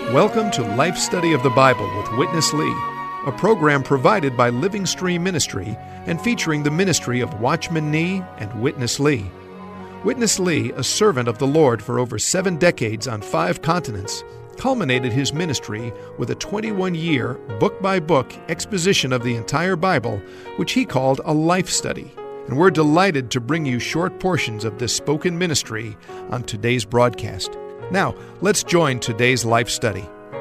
Welcome to Life Study of the Bible with Witness Lee, a program provided by Living Stream Ministry and featuring the ministry of Watchman Nee and Witness Lee. Witness Lee, a servant of the Lord for over 7 decades on 5 continents, culminated his ministry with a 21-year, book-by-book exposition of the entire Bible, which he called a life study. And we're delighted to bring you short portions of this spoken ministry on today's broadcast. Now, let's join today's life study.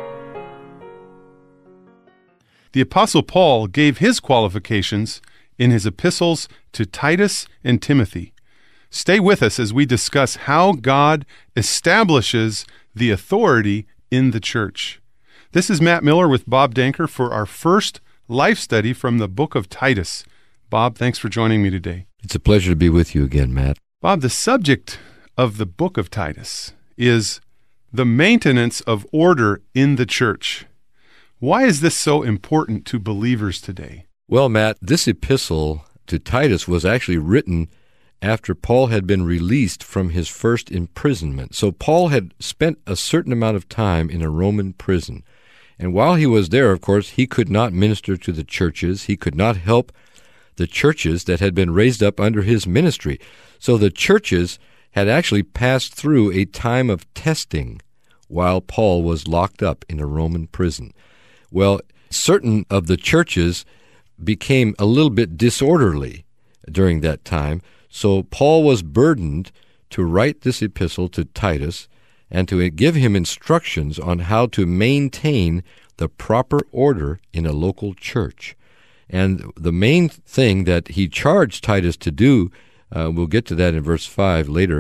The Apostle Paul gave his qualifications in his epistles to Titus and Timothy. Stay with us as we discuss how God establishes the authority in the church. This is Matt Miller with Bob Danker for our first life study from the book of Titus. Bob, thanks for joining me today. It's a pleasure to be with you again, Matt. Bob, the subject of the book of Titus is the maintenance of order in the church. Why is this so important to believers today? Well, Matt, this epistle to Titus was actually written after Paul had been released from his first imprisonment. So Paul had spent a certain amount of time in a Roman prison. And while he was there, of course, he could not minister to the churches. He could not help the churches that had been raised up under his ministry. So the churches had actually passed through a time of testing while Paul was locked up in a Roman prison. Well, certain of the churches became a little bit disorderly during that time, so Paul was burdened to write this epistle to Titus and to give him instructions on how to maintain the proper order in a local church. And the main thing that he charged Titus to do, we'll get to that in verse 5 later,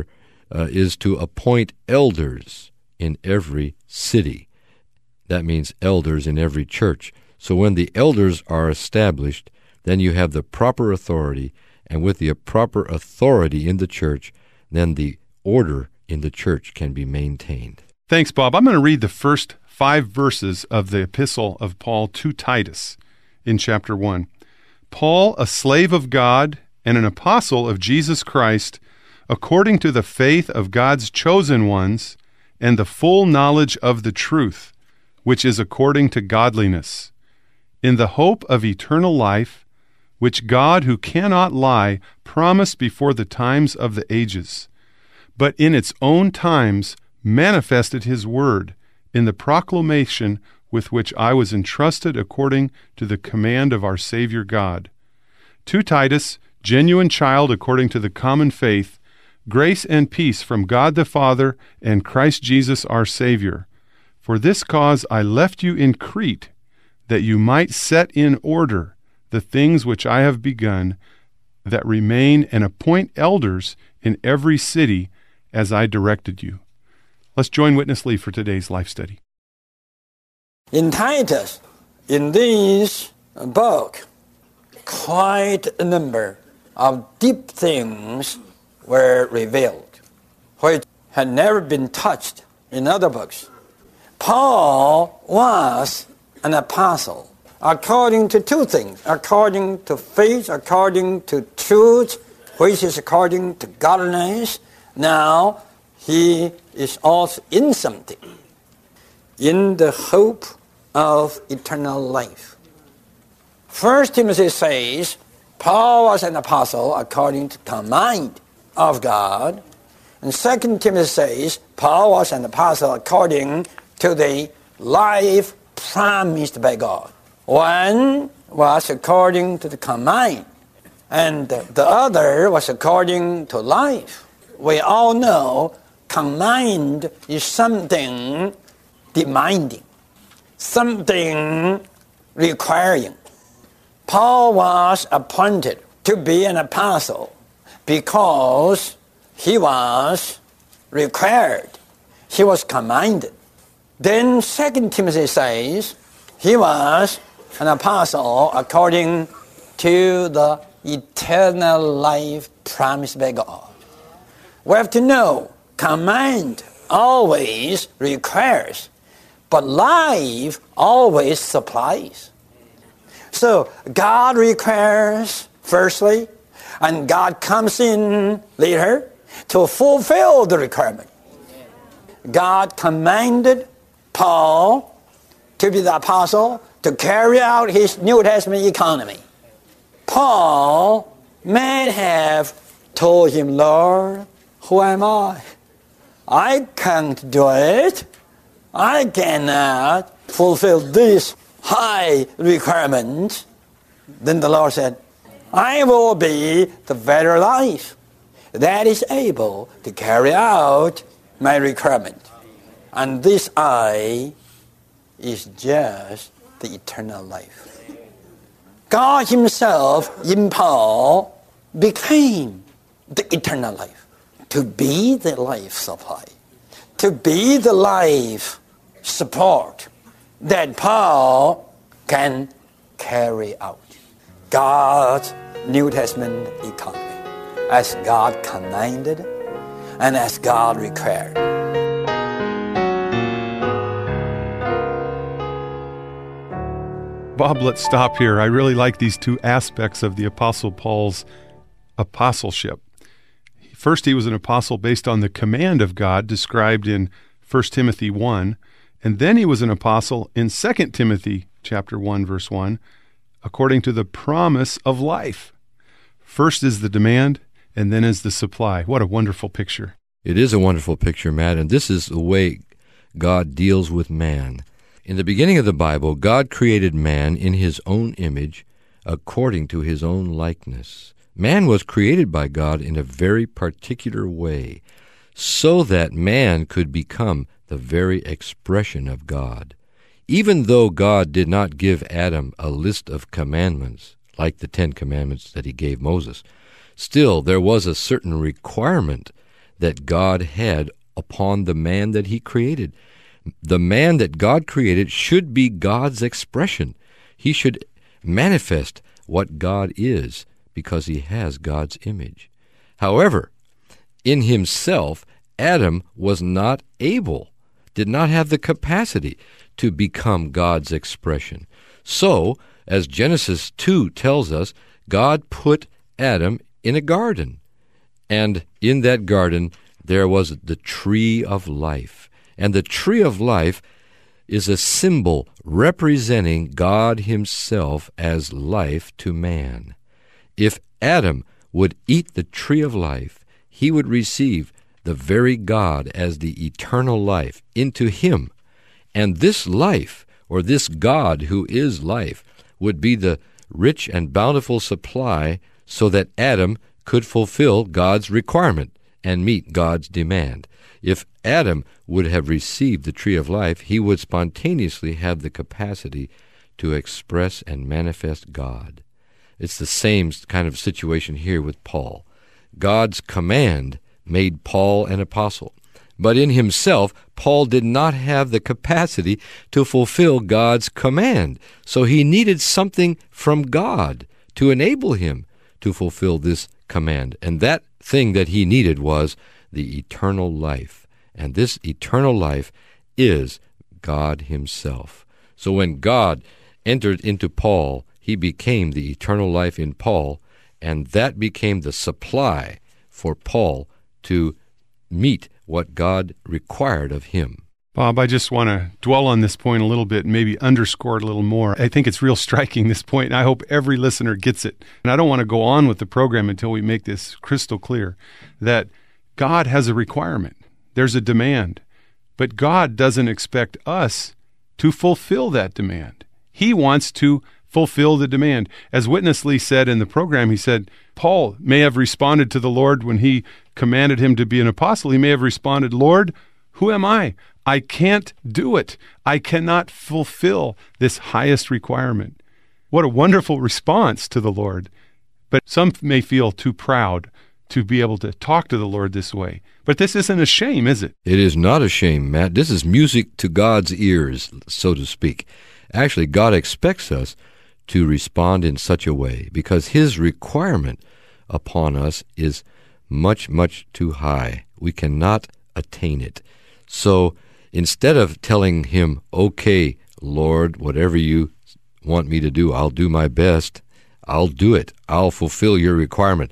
is to appoint elders in every city. That means elders in every church. So when the elders are established, then you have the proper authority, and with the proper authority in the church, then the order in the church can be maintained. Thanks, Bob. I'm going to read the first 5 verses of the epistle of Paul to Titus in chapter 1. Paul, a slave of God and an apostle of Jesus Christ, according to the faith of God's chosen ones and the full knowledge of the truth, which is according to godliness, in the hope of eternal life, which God, who cannot lie, promised before the times of the ages, but in its own times manifested his word in the proclamation with which I was entrusted according to the command of our Savior God. To Titus, genuine child according to the common faith, grace and peace from God the Father and Christ Jesus our Savior. For this cause I left you in Crete, that you might set in order the things which I have begun, that remain, and appoint elders in every city as I directed you. Let's join Witness Lee for today's life study. In Titus, in this book, quite a number of deep things were revealed, which had never been touched in other books. Paul was an apostle according to 2 things, according to faith, according to truth, which is according to godliness. Now, he is also in something, in the hope of eternal life. 1 Timothy says, Paul was an apostle according to the command of God. And 2 Timothy says, Paul was an apostle according to the life promised by God. One was according to the command, and the other was according to life. We all know command is something demanding, something requiring. Paul was appointed to be an apostle because he was required, he was commanded. Then 2 Timothy says he was an apostle according to the eternal life promised by God. We have to know command always requires, but life always supplies. So God requires firstly, and God comes in later to fulfill the requirement. God commanded, Paul to be the apostle to carry out his New Testament economy. Paul may have told him, Lord, who am I? I can't do it. I cannot fulfill this high requirement. Then the Lord said, I will be the very life that is able to carry out my requirement. And this I is just the eternal life. God himself in Paul became the eternal life, to be the life supply, to be the life support that Paul can carry out God's New Testament economy as God commanded and as God required. Bob, let's stop here. I really like these two aspects of the Apostle Paul's apostleship. First, he was an apostle based on the command of God described in 1 Timothy 1, and then he was an apostle in 2 Timothy chapter 1, verse 1, according to the promise of life. First is the demand, and then is the supply. What a wonderful picture. It is a wonderful picture, Matt, and this is the way God deals with man. In the beginning of the Bible, God created man in his own image, according to his own likeness. Man was created by God in a very particular way, so that man could become the very expression of God. Even though God did not give Adam a list of commandments, like the 10 Commandments that he gave Moses, still there was a certain requirement that God had upon the man that he created. The man that God created should be God's expression. He should manifest what God is because he has God's image. However, in himself, Adam was not able, did not have the capacity to become God's expression. So, as Genesis 2 tells us, God put Adam in a garden. And in that garden, there was the tree of life. And the tree of life is a symbol representing God himself as life to man. If Adam would eat the tree of life, he would receive the very God as the eternal life into him. And this life, or this God who is life, would be the rich and bountiful supply so that Adam could fulfill God's requirement and meet God's demand. If Adam would have received the tree of life, he would spontaneously have the capacity to express and manifest God. It's the same kind of situation here with Paul. God's command made Paul an apostle. But in himself, Paul did not have the capacity to fulfill God's command. So he needed something from God to enable him to fulfill this command. And that thing that he needed was the eternal life. And this eternal life is God himself. So when God entered into Paul, he became the eternal life in Paul, and that became the supply for Paul to meet what God required of him. Bob, I just want to dwell on this point a little bit and maybe underscore it a little more. I think it's real striking, this point, and I hope every listener gets it. And I don't want to go on with the program until we make this crystal clear, that God has a requirement. There's a demand. But God doesn't expect us to fulfill that demand. He wants to fulfill the demand. As Witness Lee said in the program, he said, Paul may have responded to the Lord when he commanded him to be an apostle. He may have responded, Lord, who am I? I can't do it. I cannot fulfill this highest requirement. What a wonderful response to the Lord. But some may feel too proud to be able to talk to the Lord this way. But this isn't a shame, is it? It is not a shame, Matt. This is music to God's ears, so to speak. Actually, God expects us to respond in such a way because his requirement upon us is much, much too high. We cannot attain it. So instead of telling him, okay, Lord, whatever you want me to do, I'll do my best. I'll do it. I'll fulfill your requirement.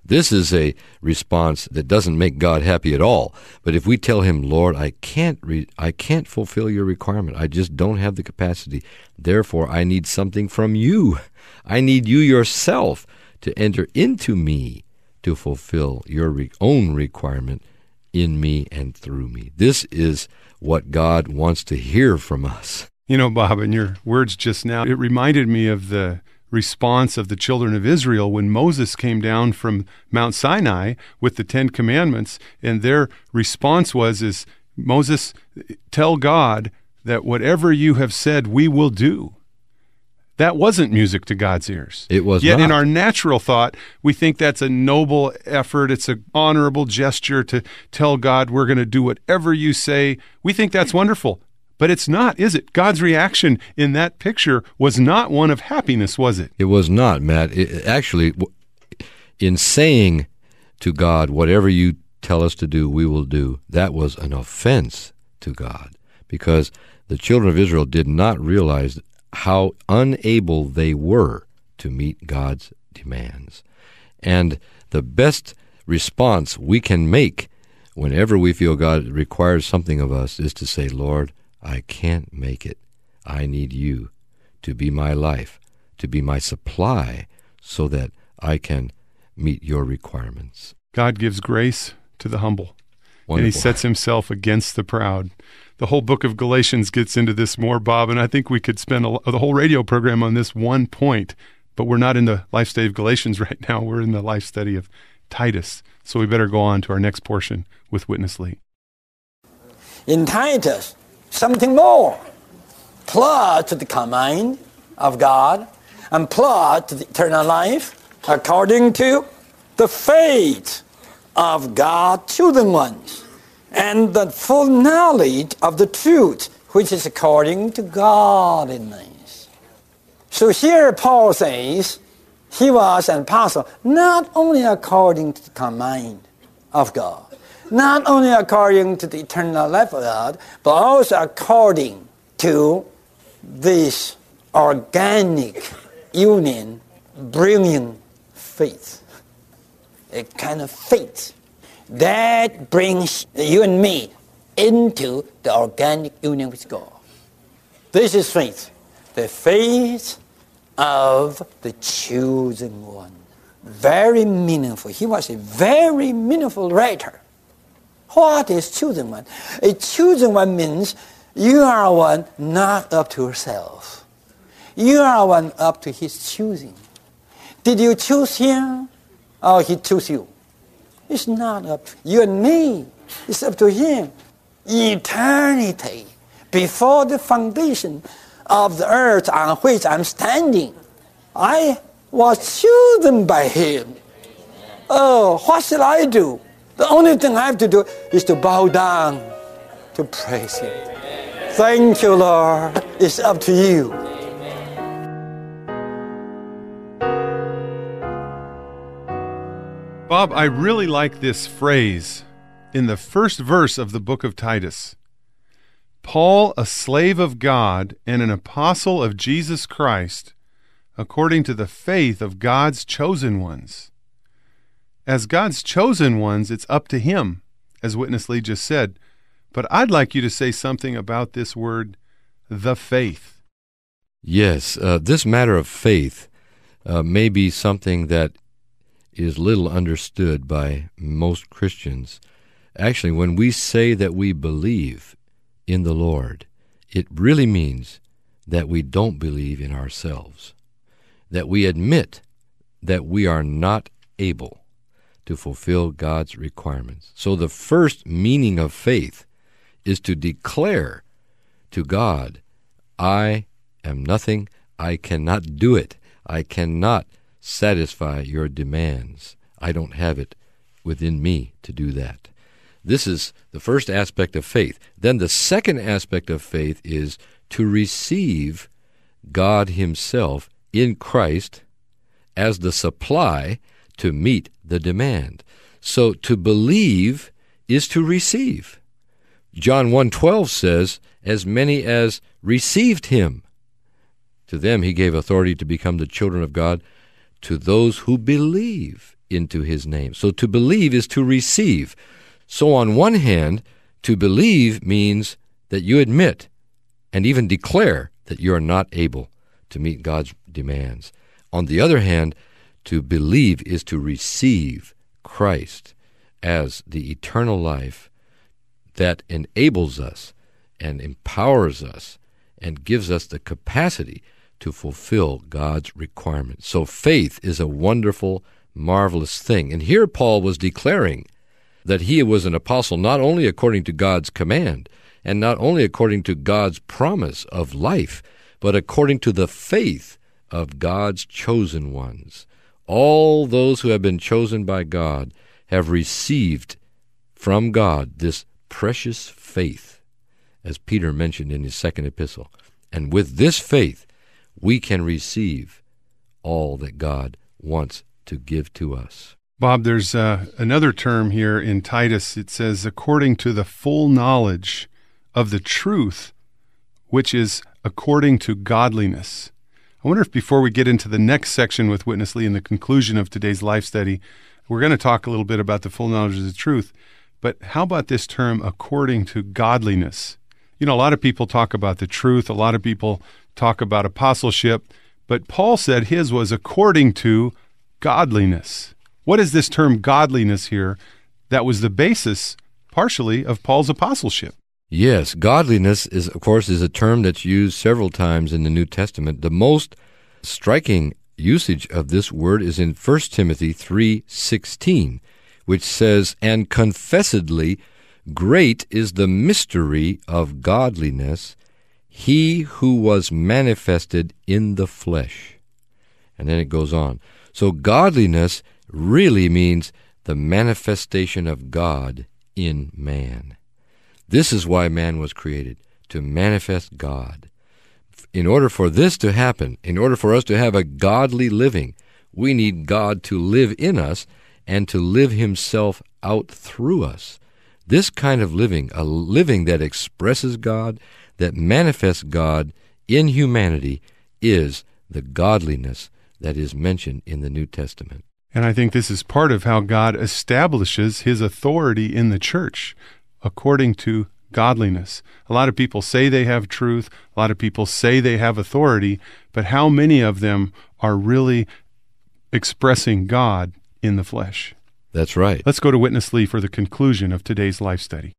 This is a response that doesn't make God happy at all. But if we tell him, Lord, I can't fulfill your requirement. I just don't have the capacity. Therefore, I need something from you. I need you yourself to enter into me to fulfill your own requirement in me and through me. This is what God wants to hear from us. You know, Bob, in your words just now, it reminded me of the response of the children of Israel when Moses came down from Mount Sinai with the 10 Commandments, and their response was, Moses, tell God that whatever you have said, we will do. That wasn't music to God's ears. It was Yet not. in our natural thought, we think that's a noble effort. It's an honorable gesture to tell God we're going to do whatever you say. We think that's wonderful. But it's not, is it? God's reaction in that picture was not one of happiness, was it? It was not, Matt. Actually, in saying to God, whatever you tell us to do, we will do, that was an offense to God, because the children of Israel did not realize how unable they were to meet God's demands. And the best response we can make whenever we feel God requires something of us is to say, Lord, I can't make it. I need you to be my life, to be my supply, so that I can meet your requirements. God gives grace to the humble, Wonderful. and he sets himself against the proud. The whole book of Galatians gets into this more, Bob, and I think we could spend the whole radio program on this one point, but we're not in the life study of Galatians right now. We're in the life study of Titus. So we better go on to our next portion with Witness Lee. In Titus, something more, plus to the command of God, and plus to the eternal life, according to the faith of God's chosen ones, and the full knowledge of the truth, which is according to godliness. So here Paul says he was an apostle not only according to the command of God, not only according to the eternal life of God, but also according to this organic union bringing faith. A kind of faith that brings you and me into the organic union with God. This is faith, the faith of the chosen one. Very meaningful. He was a very meaningful writer. What is chosen one? A chosen one means you are one not up to yourself. You are one up to his choosing. Did you choose him or he chose you? It's not up to you and me. It's up to him. Eternity, before the foundation of the earth on which I'm standing, I was chosen by him. Oh, what shall I do? The only thing I have to do is to bow down to praise him. Thank you, Lord. It's up to you. Bob, I really like this phrase in the first verse of the book of Titus. Paul, a slave of God and an apostle of Jesus Christ, according to the faith of God's chosen ones. As God's chosen ones, it's up to him, as Witness Lee just said. But I'd like you to say something about this word, the faith. Yes, this matter of faith may be something that is little understood by most Christians. Actually, when we say that we believe in the Lord, it really means that we don't believe in ourselves, that we admit that we are not able to fulfill God's requirements. So the first meaning of faith is to declare to God, I am nothing, I cannot do it, I cannot satisfy your demands. I don't have it within me to do that. This is the first aspect of faith. Then the second aspect of faith is to receive God himself in Christ as the supply to meet the demand. So to believe is to receive. John 1:12 says, as many as received him, to them he gave authority to become the children of God, to those who believe into his name. So to believe is to receive. So on one hand, to believe means that you admit and even declare that you are not able to meet God's demands. On the other hand, to believe is to receive Christ as the eternal life that enables us and empowers us and gives us the capacity to fulfill God's requirements. So faith is a wonderful, marvelous thing. And here Paul was declaring that he was an apostle not only according to God's command and not only according to God's promise of life, but according to the faith of God's chosen ones. All those who have been chosen by God have received from God this precious faith, as Peter mentioned in his second epistle. And with this faith, we can receive all that God wants to give to us. Bob, there's another term here in Titus. It says, according to the full knowledge of the truth, which is according to godliness. I wonder if before we get into the next section with Witness Lee in the conclusion of today's life study, we're going to talk a little bit about the full knowledge of the truth. But how about this term, according to godliness? You know, a lot of people talk about the truth. A lot of people talk about apostleship. But Paul said his was according to godliness. What is this term godliness here that was the basis, partially, of Paul's apostleship? Yes, godliness is, of course, a term that's used several times in the New Testament. The most striking usage of this word is in 1 Timothy 3:16, which says, "And confessedly, great is the mystery of godliness, he who was manifested in the flesh." And then it goes on. So godliness really means the manifestation of God in man. This is why man was created, to manifest God. In order for this to happen, in order for us to have a godly living, we need God to live in us and to live himself out through us. This kind of living, a living that expresses God, that manifests God in humanity, is the godliness that is mentioned in the New Testament. And I think this is part of how God establishes his authority in the church, according to godliness. A lot of people say they have truth. A lot of people say they have authority. But how many of them are really expressing God in the flesh? That's right. Let's go to Witness Lee for the conclusion of today's life study.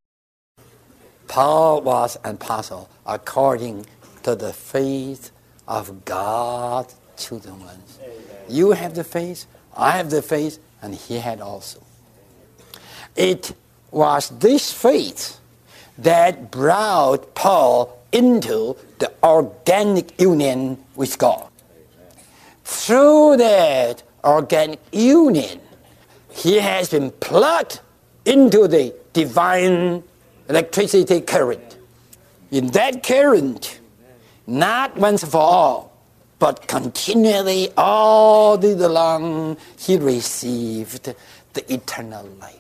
Paul was an apostle according to the faith of God's chosen ones. You have the faith, I have the faith, and he had also. It was this faith that brought Paul into the organic union with God. Through that organic union, he has been plugged into the divine electricity current. In that current, not once for all, but continually all day long, he received the eternal life.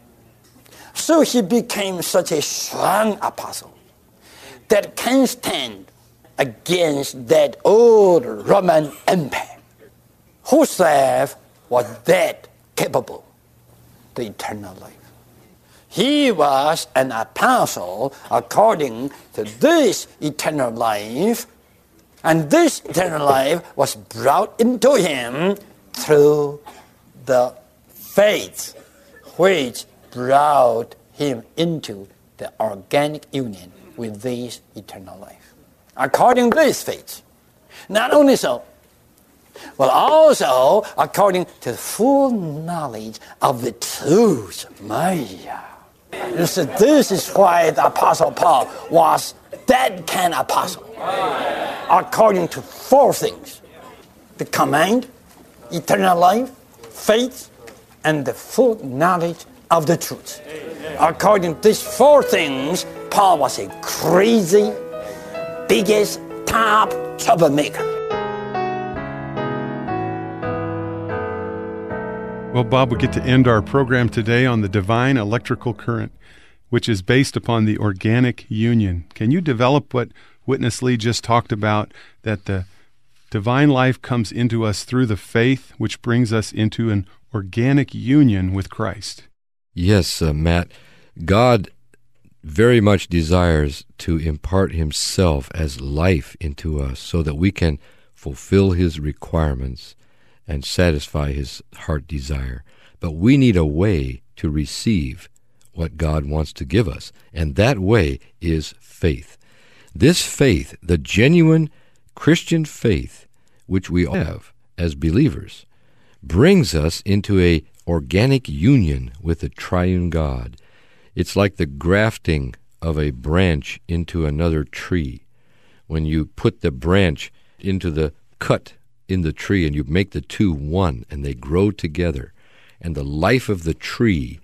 So he became such a strong apostle that can stand against that old Roman Empire, whose slave was that capable, the eternal life. He was an apostle according to this eternal life, and this eternal life was brought into him through the faith which brought him into the organic union with this eternal life. According to this faith, not only so, but also according to the full knowledge of the truth. This is why the Apostle Paul was that kind of apostle. According to four things: the command, eternal life, faith, and the full knowledge of the truth. According to these four things, Paul was a crazy, biggest, top troublemaker. Well, Bob, we get to end our program today on the divine electrical current, which is based upon the organic union. Can you develop what Witness Lee just talked about, that the divine life comes into us through the faith, which brings us into an organic union with Christ. Yes, Matt, God very much desires to impart himself as life into us so that we can fulfill his requirements and satisfy his heart desire. But we need a way to receive what God wants to give us, and that way is faith. This faith, the genuine Christian faith, which we have as believers, brings us into a organic union with the triune God. It's like the grafting of a branch into another tree. When you put the branch into the cut in the tree and you make the two one and they grow together, and the life of the tree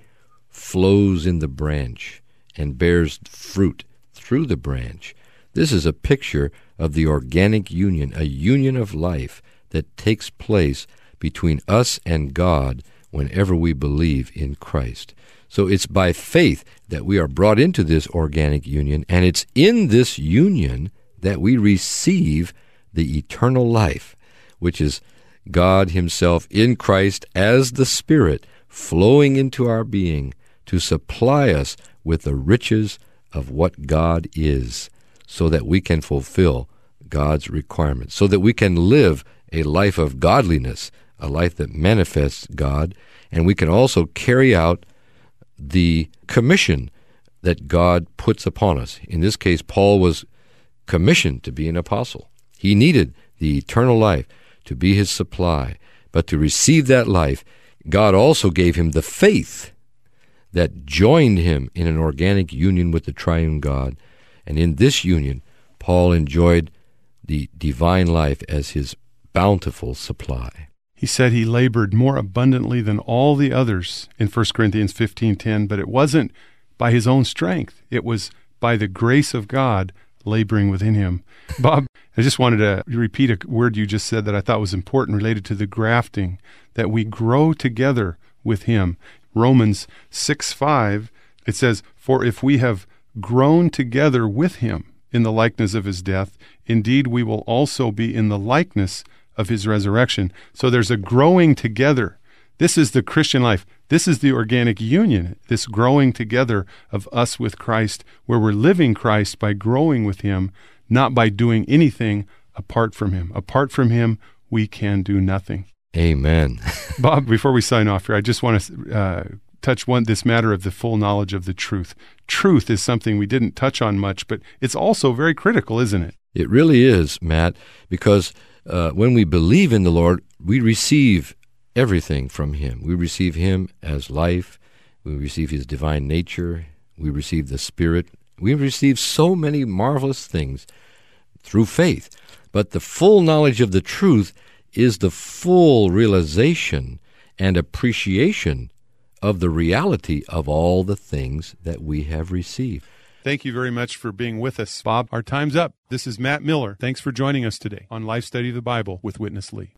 flows in the branch and bears fruit through the branch. This is a picture of the organic union, a union of life that takes place between us and God whenever we believe in Christ. So it's by faith that we are brought into this organic union, and it's in this union that we receive the eternal life, which is God himself in Christ as the Spirit flowing into our being to supply us with the riches of what God is, so that we can fulfill God's requirements, so that we can live a life of godliness, a life that manifests God, and we can also carry out the commission that God puts upon us. In this case, Paul was commissioned to be an apostle. He needed the eternal life to be his supply, but to receive that life, God also gave him the faith that joined him in an organic union with the triune God. And in this union, Paul enjoyed the divine life as his bountiful supply. He said he labored more abundantly than all the others in 1 Corinthians 15:10, but it wasn't by his own strength. It was by the grace of God laboring within him. Bob, I just wanted to repeat a word you just said that I thought was important related to the grafting, that we grow together with him. Romans 6:5, it says, "For if we have grown together with him in the likeness of his death, indeed we will also be in the likeness of his resurrection." So there's a growing together. This is the Christian life. This is the organic union, this growing together of us with Christ, where we're living Christ by growing with him, not by doing anything apart from him. Apart from him, we can do nothing. Amen. Bob, before we sign off here, I just want to touch this matter of the full knowledge of the truth. Truth is something we didn't touch on much, but it's also very critical, isn't it? It really is, Matt, because when we believe in the Lord, we receive everything from him. We receive him as life. We receive his divine nature. We receive the Spirit. We receive so many marvelous things through faith. But the full knowledge of the truth is the full realization and appreciation of the reality of all the things that we have received. Thank you very much for being with us, Bob. Our time's up. This is Matt Miller. Thanks for joining us today on Life Study of the Bible with Witness Lee.